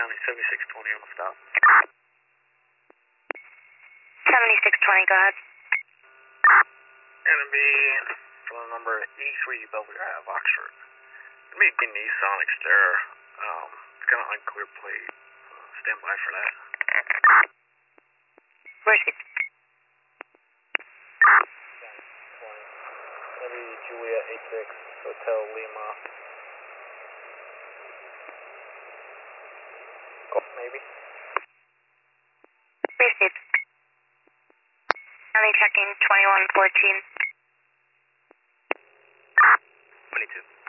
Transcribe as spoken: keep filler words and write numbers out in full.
County, seventy-six twenty on the stop. seventy-six twenty, go ahead. Gonna be for the number E three Belvedere Ave, Oxford. Gonna be a Nissan Xterra. Um, it's got an unclear plate. Uh, stand by for that. Where's it? Maybe Juliet eight six, Hotel Lima. Golf, maybe. Received. County checking twenty-one fourteen. twenty-two.